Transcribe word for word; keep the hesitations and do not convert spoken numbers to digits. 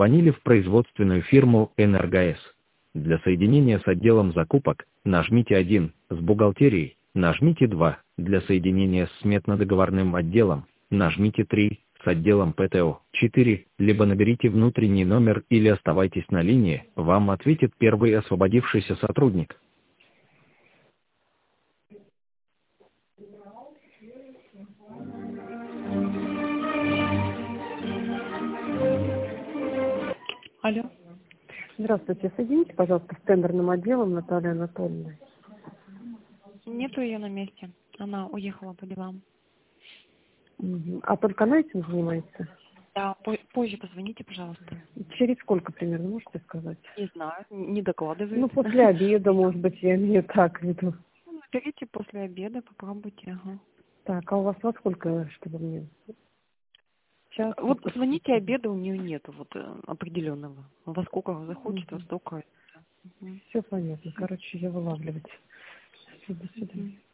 Позвонили в производственную фирму «Энергоэс». Для соединения с отделом закупок нажмите один, с бухгалтерией нажмите два, для соединения с сметно-договорным отделом нажмите три, с отделом ПТО четыре, либо наберите внутренний номер или оставайтесь на линии, вам ответит первый освободившийся сотрудник. Алло. Здравствуйте, соедините, пожалуйста, с тендерным отделом Наталья Анатольевна. Нету ее на месте. Она уехала по делам. Угу. А только она этим занимается? Да, по- позже позвоните, пожалуйста. Через сколько примерно, можете сказать? Не знаю, не докладывает. Ну, после обеда, может быть, я имею так в виду. Ну, наберите после обеда, попробуйте. Ага. Так, а у вас во сколько, чтобы мне? Час? Вот звоните, обеда у нее нету вот э, определенного. Во сколько захочет, Угу. во столько. Угу. Все понятно. Короче, я вылавливать. До свидания. Угу.